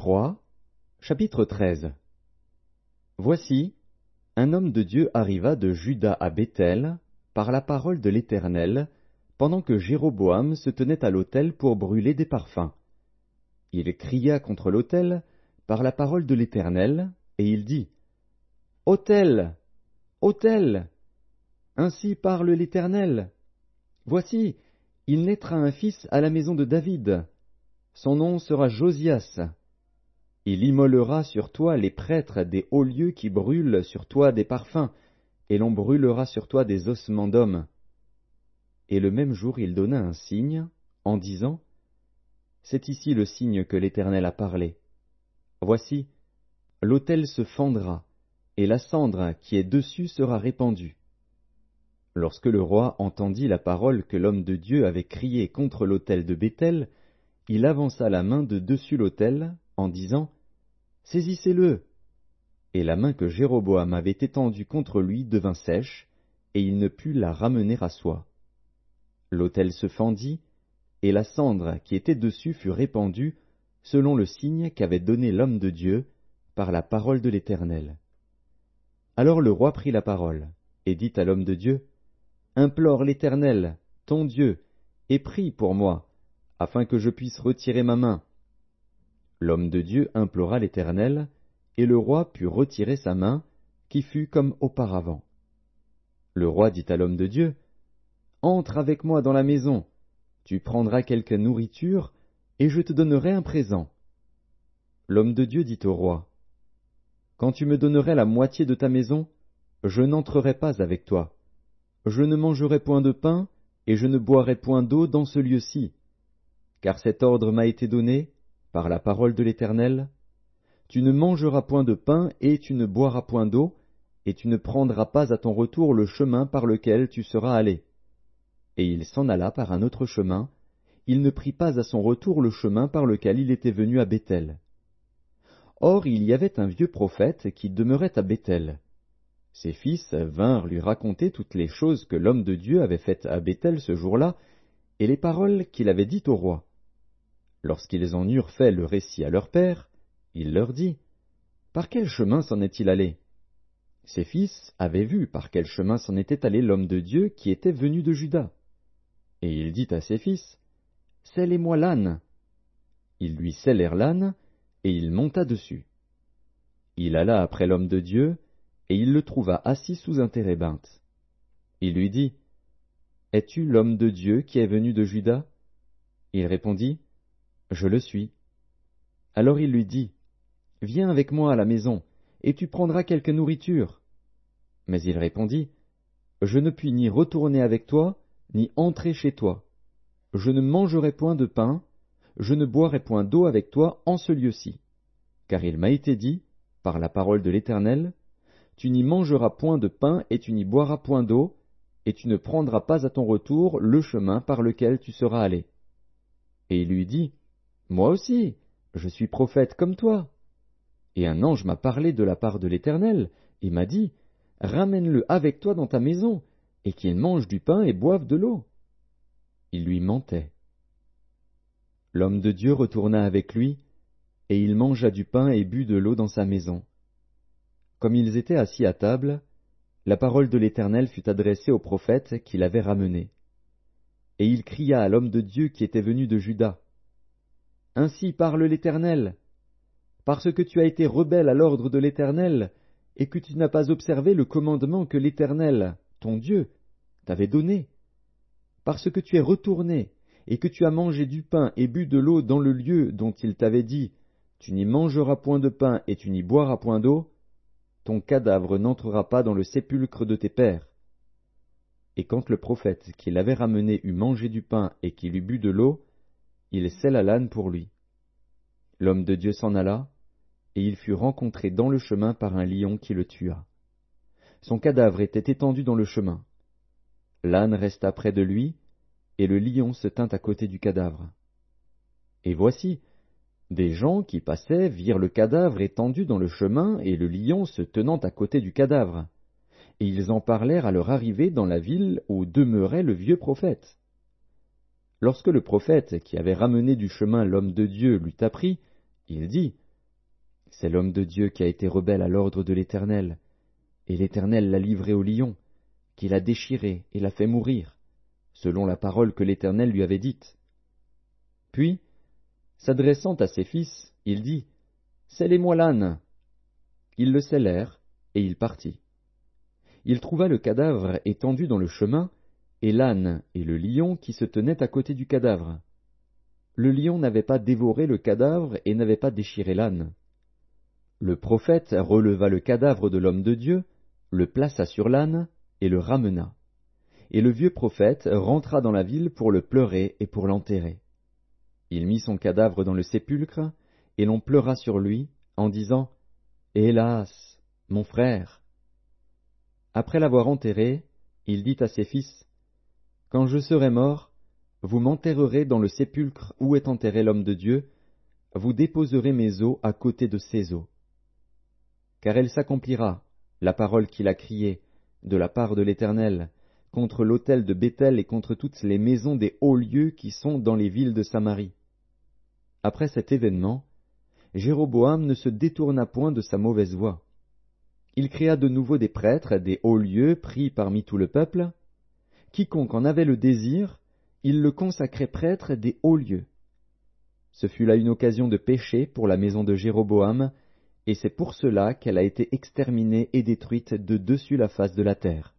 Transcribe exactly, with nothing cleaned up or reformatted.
Rois, chapitre treize. Voici, un homme de Dieu arriva de Juda à Béthel, par la parole de l'Éternel, pendant que Jéroboam se tenait à l'autel pour brûler des parfums. Il cria contre l'autel par la parole de l'Éternel, et il dit, « Autel, autel, ainsi parle l'Éternel. Voici, il naîtra un fils à la maison de David. Son nom sera Josias. Il immolera sur toi les prêtres des hauts lieux qui brûlent sur toi des parfums, et l'on brûlera sur toi des ossements d'hommes. » Et le même jour il donna un signe, en disant, « C'est ici le signe que l'Éternel a parlé. Voici, l'autel se fendra, et la cendre qui est dessus sera répandue. » Lorsque le roi entendit la parole que l'homme de Dieu avait criée contre l'autel de Béthel, il avança la main de dessus l'autel, en disant, « Saisissez-le !» Et la main que Jéroboam avait étendue contre lui devint sèche, et il ne put la ramener à soi. L'autel se fendit, et la cendre qui était dessus fut répandue, selon le signe qu'avait donné l'homme de Dieu, par la parole de l'Éternel. Alors le roi prit la parole, et dit à l'homme de Dieu, « Implore l'Éternel, ton Dieu, et prie pour moi, afin que je puisse retirer ma main. » L'homme de Dieu implora l'Éternel, et le roi put retirer sa main, qui fut comme auparavant. Le roi dit à l'homme de Dieu, « Entre avec moi dans la maison, tu prendras quelque nourriture, et je te donnerai un présent. » L'homme de Dieu dit au roi, « Quand tu me donnerais la moitié de ta maison, je n'entrerai pas avec toi. Je ne mangerai point de pain, et je ne boirai point d'eau dans ce lieu-ci. Car cet ordre m'a été donné, par la parole de l'Éternel, tu ne mangeras point de pain, et tu ne boiras point d'eau, et tu ne prendras pas à ton retour le chemin par lequel tu seras allé. » Et il s'en alla par un autre chemin, il ne prit pas à son retour le chemin par lequel il était venu à Béthel. Or il y avait un vieux prophète qui demeurait à Béthel. Ses fils vinrent lui raconter toutes les choses que l'homme de Dieu avait faites à Béthel ce jour-là, et les paroles qu'il avait dites au roi. Lorsqu'ils en eurent fait le récit à leur père, il leur dit, « Par quel chemin s'en est-il allé » Ses fils avaient vu par quel chemin s'en était allé l'homme de Dieu qui était venu de Juda. Et il dit à ses fils, « Sellez-moi l'âne. » Ils lui sellèrent l'âne, et il monta dessus. Il alla après l'homme de Dieu, et il le trouva assis sous un térébinthe. Il lui dit, « Es-tu l'homme de Dieu qui est venu de Juda » Il répondit, « Je le suis. » Alors il lui dit, « Viens avec moi à la maison, et tu prendras quelque nourriture. » Mais il répondit, « Je ne puis ni retourner avec toi, ni entrer chez toi. Je ne mangerai point de pain, je ne boirai point d'eau avec toi en ce lieu-ci. Car il m'a été dit, par la parole de l'Éternel, tu n'y mangeras point de pain et tu n'y boiras point d'eau, et tu ne prendras pas à ton retour le chemin par lequel tu seras allé. » Et il lui dit, « Moi aussi, je suis prophète comme toi. Et un ange m'a parlé de la part de l'Éternel, et m'a dit, « Ramène-le avec toi dans ta maison, et qu'il mange du pain et boive de l'eau. » Il lui mentait. L'homme de Dieu retourna avec lui, et il mangea du pain et but de l'eau dans sa maison. Comme ils étaient assis à table, la parole de l'Éternel fut adressée au prophète qui l'avait ramené. Et il cria à l'homme de Dieu qui était venu de Juda, « Ainsi parle l'Éternel, parce que tu as été rebelle à l'ordre de l'Éternel, et que tu n'as pas observé le commandement que l'Éternel, ton Dieu, t'avait donné, parce que tu es retourné, et que tu as mangé du pain et bu de l'eau dans le lieu dont il t'avait dit, tu n'y mangeras point de pain et tu n'y boiras point d'eau, ton cadavre n'entrera pas dans le sépulcre de tes pères. » Et quand le prophète qui l'avait ramené eut mangé du pain et qu'il eut bu de l'eau, il sella l'âne pour lui. L'homme de Dieu s'en alla, et il fut rencontré dans le chemin par un lion qui le tua. Son cadavre était étendu dans le chemin. L'âne resta près de lui, et le lion se tint à côté du cadavre. Et voici, des gens qui passaient virent le cadavre étendu dans le chemin et le lion se tenant à côté du cadavre. Et ils en parlèrent à leur arrivée dans la ville où demeurait le vieux prophète. Lorsque le prophète qui avait ramené du chemin l'homme de Dieu l'eut appris, il dit, C'est l'homme de Dieu qui a été rebelle à l'ordre de l'Éternel, et l'Éternel l'a livré au lion, qui l'a déchiré et l'a fait mourir, selon la parole que l'Éternel lui avait dite. Puis, s'adressant à ses fils, il dit, « Scellez-moi l'âne. » Ils le scellèrent, et il partit. Il trouva le cadavre étendu dans le chemin, et l'âne et le lion qui se tenaient à côté du cadavre. Le lion n'avait pas dévoré le cadavre et n'avait pas déchiré l'âne. Le prophète releva le cadavre de l'homme de Dieu, le plaça sur l'âne, et le ramena. Et le vieux prophète rentra dans la ville pour le pleurer et pour l'enterrer. Il mit son cadavre dans le sépulcre, et l'on pleura sur lui, en disant, « Hélas, mon frère !» Après l'avoir enterré, il dit à ses fils, « Quand je serai mort, vous m'enterrerez dans le sépulcre où est enterré l'homme de Dieu, vous déposerez mes os à côté de ses os. Car elle s'accomplira, la parole qu'il a criée, de la part de l'Éternel, contre l'autel de Béthel et contre toutes les maisons des hauts lieux qui sont dans les villes de Samarie. » Après cet événement, Jéroboam ne se détourna point de sa mauvaise voie. Il créa de nouveau des prêtres des hauts lieux pris parmi tout le peuple. Quiconque en avait le désir, il le consacrait prêtre des hauts lieux. Ce fut là une occasion de péché pour la maison de Jéroboam, et c'est pour cela qu'elle a été exterminée et détruite de dessus la face de la terre.